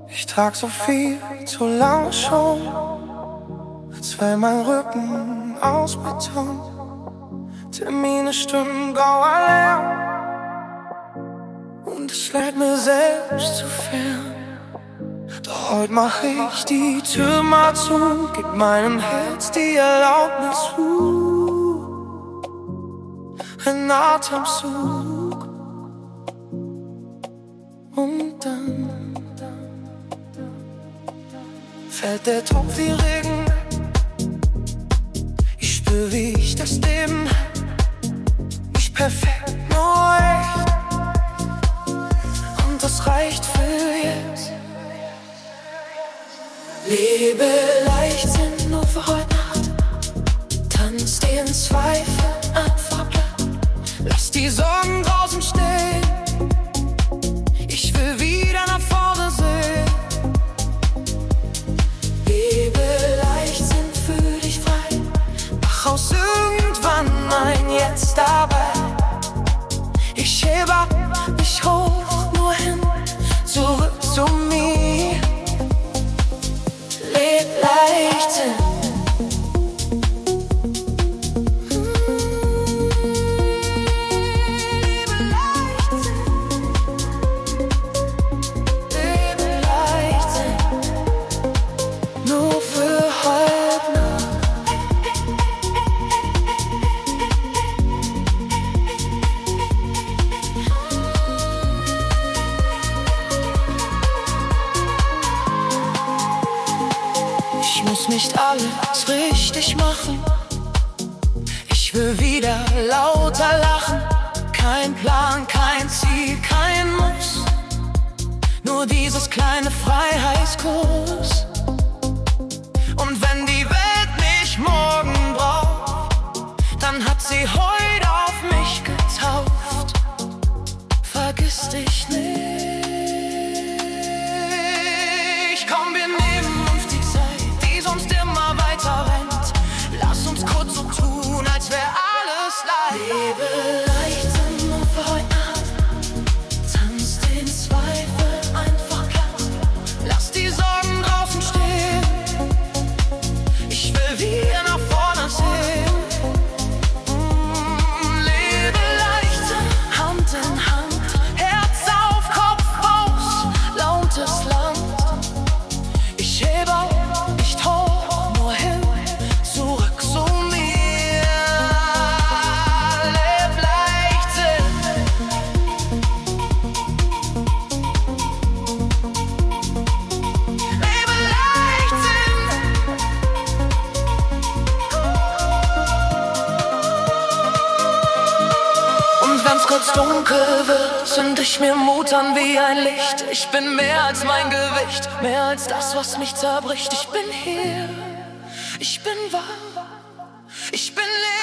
Ich trag so viel zu lange schon, als wär mein Rücken aus Beton. Termine, Stunden, grauer Lärm, und es leid mir selbst zu fern. Doch heute mach ich die Tür mal zu, gib meinem Herz die Erlaubnis zu. Ein Atemzug und dann fällt der Tropf wie Regen. Ich spür, wie ich das Leben nicht perfekt, nur echt, und das reicht für jetzt. Lebe Leichtsinn nur für heute Nacht, tanz den Zweifel einfach platt, lass die Sorgen draußen stehen, ich will wieder nach vorne sehen. Lebe Leichtsinn, fühl dich frei, mach aus irgendwann ein Jetzt dabei. Ich hebe ab, nicht hoch, nur hin, zurück zu mir. Leb Leichtsinn. Ich muss nicht alles richtig machen, ich will wieder lauter lachen. Kein Plan, kein Ziel, kein Muss, nur dieses kleine Freiheitskurs. Und wenn die Welt mich morgen braucht, dann hat sie heute auf mich getauft. Vergiss dich nicht, komm, wir nehmen uns die Zeit, die sonst immer weiter rennt. Lass uns kurz so tun, als wär alles leicht. Lebe Leichtsinn nur für heute Nacht, tanz den Zweifel einfach platt, lass die Sorgen draußen stehen, ich will wieder nach vorne sehen. Lebe Leichtsinn, Hand in Hand, Herz auf, Kopf aus, lautes Land. Ich hebe auf, nicht hoch, nur hin, zurück zu mir. Leb Leichtsinn. Lebe Leichtsinn. Und wenn's kurz dunkel wird, zünd ich mir Mut an wie ein Licht. Ich bin mehr als mein Gewicht, mehr als das, was mich zerbricht. Ich bin hier, ich bin wahr, ich bin leer.